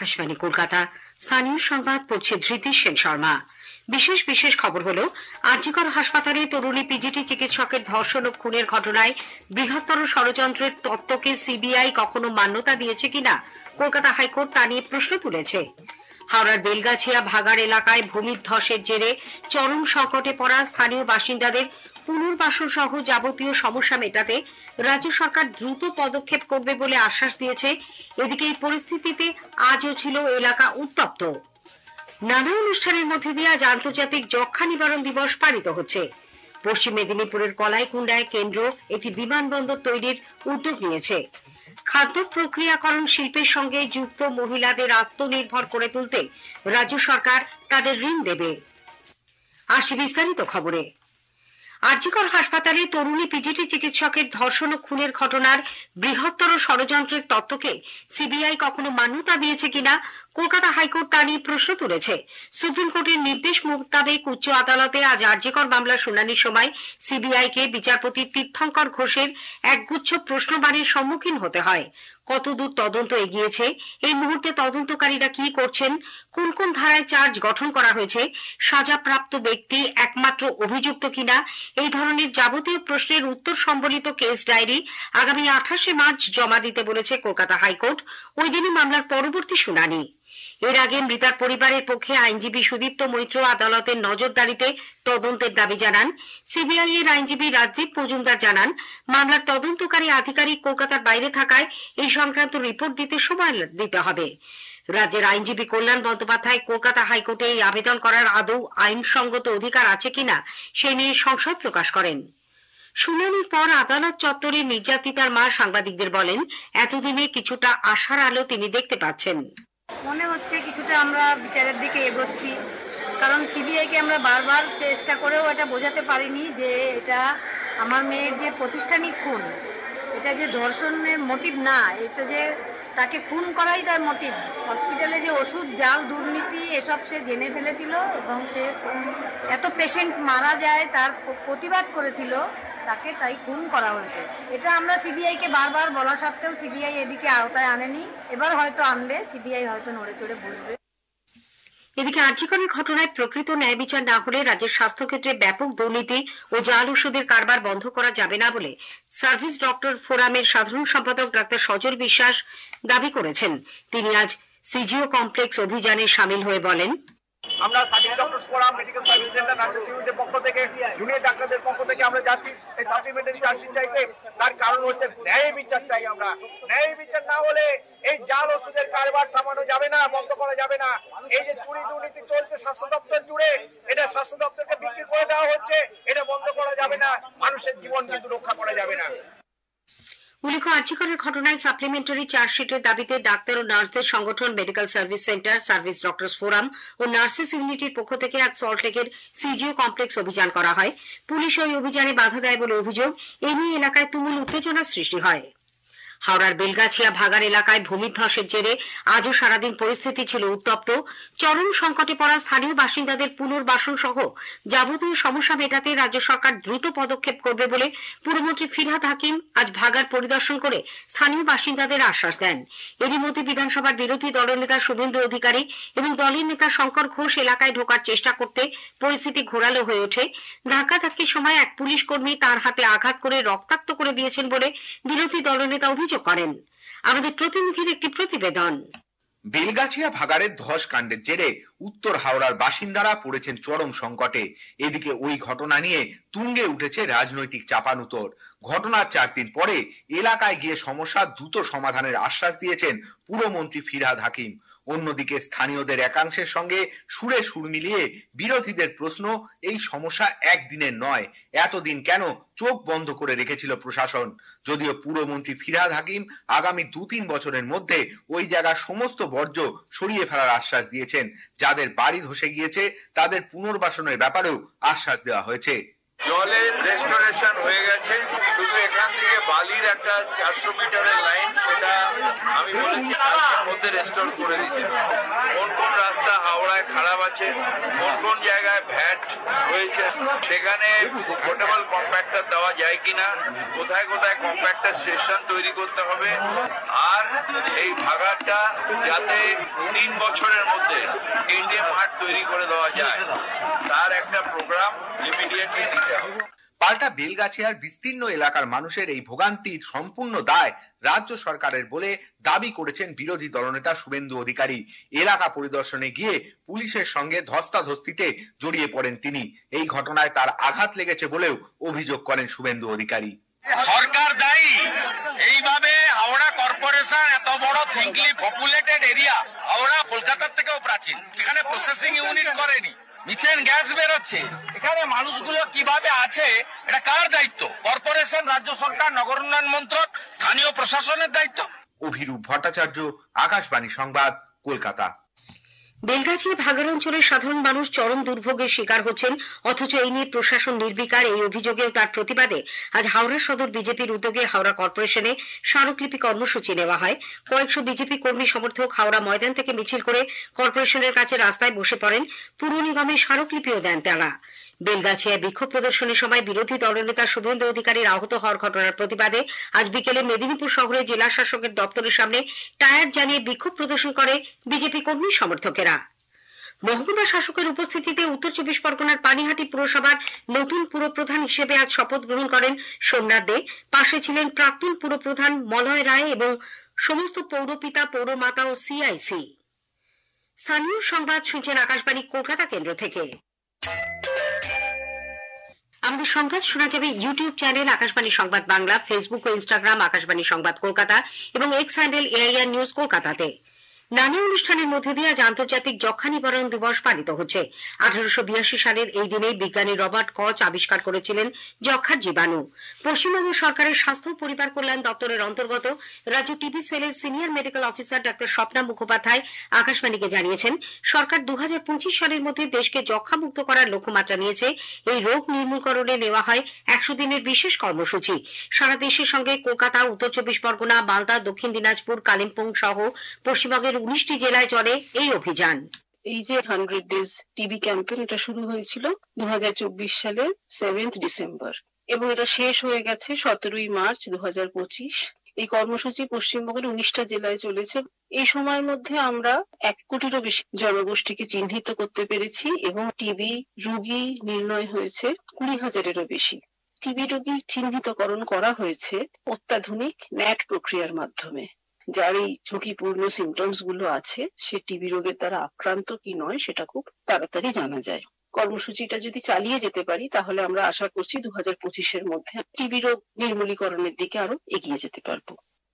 আকাশবাণী কলকাতা। স্থানীয় সংবাদ পড়ছে ধৃতি সেন শর্মা। বিশেষ খবর হলো, আরজিকর হাসপাতালে তরুণী পিজিটি চিকিৎসকের ধর্ষণ ও খুনের ঘটনায় বৃহত্তর ষড়যন্ত্রের তত্ত্বকে সিবিআই কখনো মান্যতা দিয়েছে কিনা কলকাতা হাইকোর্ট তা নিয়ে প্রশ্ন তুলেছে। হাওড়ার বেলগাছিয়া ভাগাড় এলাকায় ভূমিধ্বসের জেরে চরম সংকটে পড়া স্থানীয় বাসিন্দাদের পুনর্বাসন সহ যাবতীয় সমস্যা মেটাতে রাজ্য সরকার দ্রুত পদক্ষেপ করবে বলে আশ্বাস দিয়েছে। এদিকে এই পরিস্থিতিতে আজও ছিল এলাকা উত্তপ্ত। নানা অনুষ্ঠানের মধ্যে দিয়ে আজ আন্তর্জাতিক যক্ষ্মা নিবারণ দিবস পালিত হচ্ছে। পশ্চিম মেদিনীপুরের কলাইকুণ্ডায় কেন্দ্র একটি বিমানবন্দর তৈরির উদ্যোগ নিয়েছে। খাদ্য প্রক্রিয়াকরণ শিল্পের সঙ্গে যুক্ত মহিলাদের আত্মনির্ভর করে তুলতে রাজ্য সরকার তাদের ঋণ দেবে। আসি বিস্তারিত খবরে। আরজিকর হাসপাতালে তরুণী পিজিটি চিকিৎসকের ধর্ষণ ও খুনের ঘটনার বৃহত্তর ষড়যন্ত্রের তত্ত্বকে সিবিআই কখনো মান্যতা দিয়েছে কিনা কলকাতা হাইকোর্ট তা নিয়ে প্রশ্ন তুলেছে। সুপ্রিম কোর্টের নির্দেশ মোতাবেক উচ্চ আদালতে আজ আরজিকর মামলার শুনানির সময় সিবিআইকে বিচারপতি তীর্থঙ্কর ঘোষের একগুচ্ছ প্রশ্নবাণের সম্মুখীন হতে হয়। কতদূর তদন্ত এগিয়েছে, এই মুহূর্তে তদন্তকারীরা কি করছেন, কোন কোন ধারায় চার্জ গঠন করা হয়েছে, সাজাপ্রাপ্ত ব্যক্তি একমাত্র অভিযুক্ত কিনা, এই ধরনের যাবতীয় প্রশ্নের উত্তর সম্বলিত কেস ডায়েরি আগামী 28শে মার্চ জমা দিতে বলেছে কলকাতা হাইকোর্ট। ওই দিনই মামলার পরবর্তী শুনানি। এর আগে মৃতার পরিবারের পক্ষে আইনজীবী সুদীপ্ত মৈত্র আদালতের নজরদারিতে তদন্তের দাবি জানান। সিবিআই এর আইনজীবী রাজদীপ মজুমদার জানান, মামলার তদন্তকারী আধিকারিক কলকাতার বাইরে থাকায় এই সংক্রান্ত রিপোর্ট দিতে সময় দিতে হবে। রাজ্যের আইনজীবী কল্যাণ বন্দ্যোপাধ্যায় কলকাতা হাইকোর্টে এই আবেদন করার আদৌ আইনসঙ্গত অধিকার আছে কিনা সে নিয়ে সংশয় প্রকাশ করেন। শুনানির পর আদালত চত্বরে নির্যাতিতার মা সাংবাদিকদের বলেন, এতদিনে কিছুটা আশার আলো তিনি দেখতে পাচ্ছেন। মনে হচ্ছে কিছুটা আমরা বিচারের দিকে এগোচ্ছি, কারণ সিবিআইকে আমরা বারবার চেষ্টা করেও এটা বোঝাতে পারিনি যে এটা আমার মেয়ের যে প্রতিষ্ঠানিক খুন, এটা যে ধর্ষণের মোটিভ না, এটা যে তাকে খুন করাই তার মোটিভ। হসপিটালে যে ওষুধ জাল দুর্নীতি এসব সে জেনে ফেলেছিল এবং সে এত পেশেন্ট মারা যায় তার প্রতিবাদ করেছিল, তাকে তাই খুন করা হয়েছে। এটা আমরা সিবিআইকে বারবার বলা সত্ত্বেও সিবিআই এদিকে আওতায় আনেনি। এবার হয়তো আনবে, সিবিআই হয়তো নড়ে চড়ে বসবে। এদিকে আরজিকরের ঘটনায় প্রকৃত ন্যায় বিচার না হলে রাজ্যের স্বাস্থ্যক্ষেত্রে ব্যাপক দুর্নীতি ও জাল ওষুধের কারবার বন্ধ করা যাবে না বলে সার্ভিস ডক্টর ফোরামের সাধারণ সম্পাদক ডাক্তার সজল বিশ্বাস দাবি করেছেন। তিনি আজ সিজিও কমপ্লেক্স অভিযানে সামিল হয়ে বলেন, আমরা service doctor forum, medical service centre, nursing ইউনিটের পক্ষ থেকে, জুনিয়র ডাক্তারদের পক্ষ থেকে আমরা যাচ্ছি এই সাপ্লিমেন্টারি চার্জশিট চাইতে। তার কারণ হচ্ছে ন্যায় বিচার চাই আমরা। ন্যায় বিচার না হলে এই জাল ওষুধের কারবার থামানো যাবে না, বন্ধ করা যাবে না। এই যে চুরি দুর্নীতি চলছে স্বাস্থ্য দপ্তর জুড়ে, এটা স্বাস্থ্য দপ্তরকে বিক্রি করে দেওয়া হচ্ছে, এটা বন্ধ করা যাবে না। মানুষের জীবন কিন্তু রক্ষা করা যাবে না। উল্লেখ্য, আরজিকরের ঘটনায় সাপ্লিমেন্টারি চার্জশিটের দাবিতে ডাক্তার ও নার্সদের সংগঠন, medical service centre, service doctors forum ও নার্সেস ইউনিটির পক্ষ থেকে আজ সল্টলেকের সিজিও কমপ্লেক্স অভিযান করা হয়। পুলিশ ওই অভিযানে বাধা দেয় বলে অভিযোগ। এ নিয়ে এলাকায় তুমুল উত্তেজনার সৃষ্টি হয়। হাওড়ার বেলগাছিয়া ভাগাড় এলাকায় ভূমিধ্বসের জেরে আজও সারাদিন পরিস্থিতি ছিল উত্তপ্ত। চরম সংকটে পড়া স্থানীয় বাসিন্দাদের পুনর্বাসন সহ যাবতীয় সমস্যা মেটাতে রাজ্য সরকার দ্রুত পদক্ষেপ করবে বলে পুরমন্ত্রী ফিরহাদ হাকিম আজ ভাগাড় পরিদর্শন করে স্থানীয় বাসিন্দাদের আশ্বাস দেন। এরই মধ্যে বিধানসভার বিরোধী দলনেতা শুভেন্দু অধিকারী এবং দলের নেতা শঙ্কর ঘোষ এলাকায় ঢোকার চেষ্টা করতে পরিস্থিতি ঘোরালো হয়ে ওঠে। ধাক্কাধাক্কির সময় এক পুলিশ কর্মী তার হাতে আঘাত করে রক্তাক্ত করে দিয়েছেন বলে বিরোধী দলনেতা অভিযোগ করেন। আমাদের প্রতিনিধির একটি প্রতিবেদন। বেলগাছিয়া ভাগাড়ের ধস কাণ্ডের জেরে উত্তর হাওড়ার বাসিন্দারা পড়েছেন চরম সংকটে। এদিকে ওই ঘটনা নিয়ে তুঙ্গে উঠেছে রাজনৈতিক চাপানুতর। ঘটনার 4 দিন পরে এলাকায় গিয়ে সমস্যা দ্রুত সমাধানের আশ্বাস দিয়েছেন পুরমন্ত্রী ফিরহাদ হাকিম। অন্যদিকে স্থানীয়দের একাংশের সঙ্গে সুরে সুর মিলিয়ে বিরোধীদের প্রশ্ন, এই সমস্যা একদিনের নয়, এতদিন কেন চোখ বন্ধ করে রেখেছিল প্রশাসন? যদিও পুরমন্ত্রী ফিরহাদ হাকিম আগামী 2-3 বছরের মধ্যে ওই জায়গার সমস্ত বর্জ্য সরিয়ে ফেলার আশ্বাস দিয়েছেন। যাদের বাড়ি ধসে গিয়েছে তাদের পুনর্বাসনের ব্যাপারেও আশ্বাস দেওয়া হয়েছে। জলের রেস্টোরেশন হয়ে গেছে, শুধু এখান থেকে বালির একটা 400 মিটারের লাইন, সেটা আমি বলেছি কালকের মধ্যে রেস্টোর করে দিতে। কোন কোন রাস্তা হাওড়ায় খারাপ আছে, কোন কোন জায়গায় ভ্যাট রয়েছে, সেখানে পোর্টেবল কম্প্যাক্টর দেওয়া যায় কিনা, কোথায় কোথায় কম্প্যাক্টর স্টেশন তৈরি করতে হবে, আর এই ভাগাড়টা যাতে 3 বছরের মধ্যে ইন্ডিয়ান মার্ট তৈরি করে দেওয়া যায়, তার একটা প্রোগ্রাম ইমিডিয়েটলি দিতে হবে। পাল্টা বেলগাছিয়ার বিস্তীর্ণ এলাকার মানুষের এই ভোগান্তির সম্পূর্ণ দায় রাজ্য সরকারের বলে দাবি করেছেন বিরোধী দলনেতা শুভেন্দু অধিকারী। এলাকা পরিদর্শনে গিয়ে পুলিশের সঙ্গে ধস্তাধস্তিতে জড়িয়ে পড়েন তিনি। এই ঘটনায় তার আঘাত লেগেছে বলেও অভিযোগ করেন শুভেন্দু অধিকারী। সরকার দায়ী। এইভাবে হাওড়া কর্পোরেশন এত বড় থিঙ্কলি পপুলেটেড এরিয়া, হাওড়া কলকাতার থেকেও প্রাচীন, এখানে প্রসেসিং ইউনিট করেনি, মিথেন গ্যাস বেরোচ্ছে, এখানে মানুষগুলো কিভাবে আছে, এটা কার দায়িত্ব? কর্পোরেশন, রাজ্য সরকার, নগর উন্নয়ন মন্ত্রক, স্থানীয় প্রশাসনের দায়িত্ব। অভিরূপ ভট্টাচার্য, আকাশবাণী সংবাদ, কলকাতা। বেলগাছিয়া ভাগাড় অঞ্চলের সাধারণ মানুষ চরম দুর্ভোগের শিকার হচ্ছেন, অথচ এই নিয়ে প্রশাসন নির্বিকার। এই অভিযোগেও তার প্রতিবাদে আজ হাওড়া সদর বিজেপির উদ্যোগে হাওড়া কর্পোরেশনে স্মারকলিপি কর্মসূচি নেওয়া হয়। কয়েকশো বিজেপি কর্মী সমর্থক হাওড়া ময়দান থেকে মিছিল করে কর্পোরেশনের কাছে রাস্তায় বসে পড়েন। পুর নিগমে স্মারকলিপিও দেন তারা। বেলগাছিয়ায় বিক্ষোভ প্রদর্শনের সময় বিরোধী দলনেতা শুভেন্দু অধিকারীর আহত হওয়ার ঘটনার প্রতিবাদে আজ বিকেলে মেদিনীপুর শহরে জেলা শাসকের দপ্তরের সামনে টায়ার জ্বালিয়ে বিক্ষোভ প্রদর্শন করে বিজেপি কর্মী সমর্থকেরা। মহকুমা শাসকের উপস্থিতিতে উত্তর 24 পরগনার পানিহাটি পুরসভার নতুন পুরপ্রধান হিসেবে আজ শপথ গ্রহণ করেন সোমনাথ দে। পাশে ছিলেন প্রাক্তন পুরপ্রধান মলয় রায় এবং সমস্ত পৌরপিতা, পৌরমাতা ও সিআইসি। স্থানীয় সংবাদ শুনছেন আকাশবাণী কলকাতা কেন্দ্র থেকে। আমাদের সংবাদ শোনা যাবে YouTube channel Akashvani Sangbad Bangla, Facebook ও ইনস্টাগ্রাম আকাশবাণী সংবাদ কলকাতা এবং এক্স হ্যান্ডেল AIR নিউজ কলকাতাতে। নানা অনুষ্ঠানের মধ্যে দিয়ে আজ আন্তর্জাতিক যক্ষ্মা নিবারণ দিবস পালিত হচ্ছে। 1882 সালের এই দিনে বিজ্ঞানী রবার্ট কচ আবিষ্কার করেছিলেন যক্ষ্মার জীবাণু। পশ্চিমবঙ্গ সরকারের স্বাস্থ্য ও পরিবার কল্যাণ দপ্তরের অন্তর্গত রাজ্য টিবি সেলের সিনিয়র মেডিকেল অফিসার ডাক্তার স্বপ্না মুখোপাধ্যায় আকাশবাণীকে জানিয়েছেন, সরকার 2025 সালের মধ্যে দেশকে যক্ষ্মা মুক্ত করার লক্ষ্যমাত্রা নিয়েছে। এই রোগ নির্মূলকরণে নেওয়া হয় 100 দিনের বিশেষ কর্মসূচি। সারা দেশের সঙ্গে কলকাতা, উত্তর 24 পরগনা, মালদা, দক্ষিণ দিনাজপুর, কালিম্পং সহ পশ্চিমবঙ্গের 19টি জেলায় চলে এই অভিযান। এই যে 100 ডেজ টিবি ক্যাম্পেইন, এটা শুরু হয়েছিল 2024 সালের 7 ডিসেম্বর এবং এটা শেষ হয়ে গেছে 17 মার্চ 2025। এই কর্মসূচি পশ্চিমবঙ্গের 19টা জেলায় চলেছে। এই সময়ের মধ্যে আমরা 1 কোটিরও বেশি জনগোষ্ঠীকে চিহ্নিত করতে পেরেছি এবং টিবি রোগী নির্ণয় হয়েছে 20,000-এরও বেশি। টিবি রোগী চিহ্নিতকরণ করা হয়েছে অত্যাধুনিক ন্যাট প্রক্রিয়ার মাধ্যমে। যার এই ঝুঁকিপূর্ণ সিমটমস গুলো আছে, সে টিবি রোগের দ্বারা আক্রান্ত কি নয় সেটা খুব তাড়াতাড়ি জানা যায়। কর্মসূচিটা যদি চালিয়ে যেতে পারি তাহলে আমরা আশা করছি 2025-এর মধ্যে টিবি রোগ নির্মূলীকরণের দিকে আরো এগিয়ে যেতে পারবো।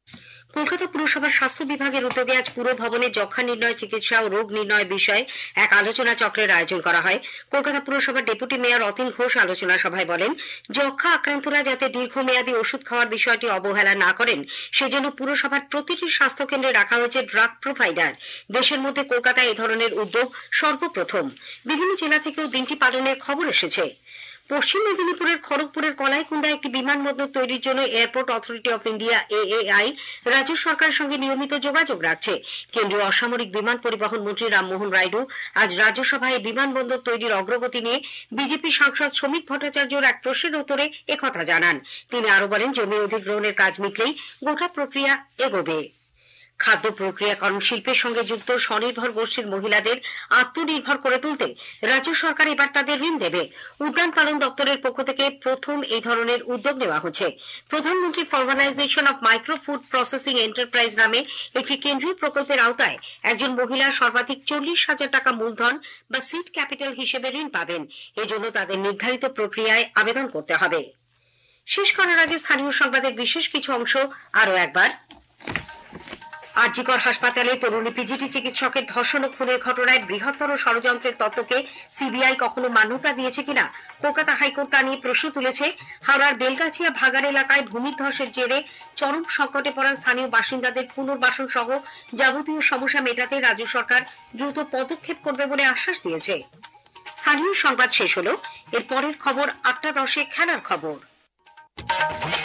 কলকাতা পুরসভার স্বাস্থ্য বিভাগের উদ্যোগে আজ পুর ভবনে যক্ষ্মা নির্ণয়, চিকিৎসা ও রোগ নির্ণয় বিষয়ে এক আলোচনা চক্রের আয়োজন করা হয়। কলকাতা পুরসভার ডেপুটি মেয়র অতীন ঘোষ আলোচনা সভায় বলেন, যক্ষ্মা আক্রান্তরা যাতে দীর্ঘমেয়াদী ওষুধ খাওয়ার বিষয়টি অবহেলা না করেন, সেজন্য পুরসভার প্রতিটি স্বাস্থ্য কেন্দ্রে রাখা হয়েছে ড্রাগ প্রোভাইডার। দেশের মধ্যে কলকাতায় এই ধরনের উদ্যোগ সর্বপ্রথম। বিভিন্ন জেলা থেকেও দিনটি পালনের খবর এসেছে। পশ্চিম মেদিনীপুরের খড়গপুরের কলাইকুণ্ডায় একটি বিমানবন্দর তৈরির জন্য Airport Authority of India AAI রাজ্য সরকারের সঙ্গে নিয়মিত যোগাযোগ রাখছে। কেন্দ্রীয় অসামরিক বিমান পরিবহন মন্ত্রী রামমোহন রায়ডু আজ রাজ্যসভায় বিমানবন্দর তৈরির অগ্রগতি নিয়ে বিজেপি সাংসদ শ্রমিক ভট্টাচার্যর এক প্রশ্নের উত্তরে একথা জানান। তিনি আরো বলেন, জমি অধিগ্রহণের কাজ মিটলেই গোটা প্রক্রিয়া এগোবে। খাদ্য প্রক্রিয়াকরণ শিল্পের সঙ্গে যুক্ত স্বনির্ভর গোষ্ঠীর মহিলাদের আত্মনির্ভর করে তুলতে রাজ্য সরকার এবার তাদের ঋণ দেবে। উদ্যান পালন দপ্তরের পক্ষ থেকে প্রথম এই ধরনের উদ্যোগ নেওয়া হচ্ছে। প্রধানমন্ত্রী formalisation of micro food processing enterprise নামে একটি কেন্দ্রীয় প্রকল্পের আওতায় একজন মহিলা সর্বাধিক 40,000 টাকা মূলধন বা সিড ক্যাপিটাল হিসেবে ঋণ পাবেন। এজন্য তাদের নির্ধারিত প্রক্রিয়ায় আবেদন করতে হবে। শেষ করার আগে স্থানীয় সংবাদের বিশেষ কিছু অংশ আরো একবার। আরজিকর হাসপাতালে তরুণী পিজিটি চিকিৎসকের ধর্ষণ ও খুনের ঘটনায় বৃহত্তর ষড়যন্ত্রের তত্ত্বকে সিবিআই কখনো মান্যতা দিয়েছে কিনা কলকাতা হাইকোর্ট তা নিয়ে প্রশ্ন তুলেছে। হাওড়ার বেলগাছিয়া ভাগাড় এলাকায় ভূমিধ্বসের জেরে চরম সংকটে পড়া স্থানীয় বাসিন্দাদের পুনর্বাসন সহ যাবতীয় সমস্যা মেটাতে রাজ্য সরকার দ্রুত পদক্ষেপ করবে বলে আশ্বাস দিয়েছে। স্থানীয় সংবাদ শেষ হলো। এর পরের খবর 8টা 10-এ খেলার খবর।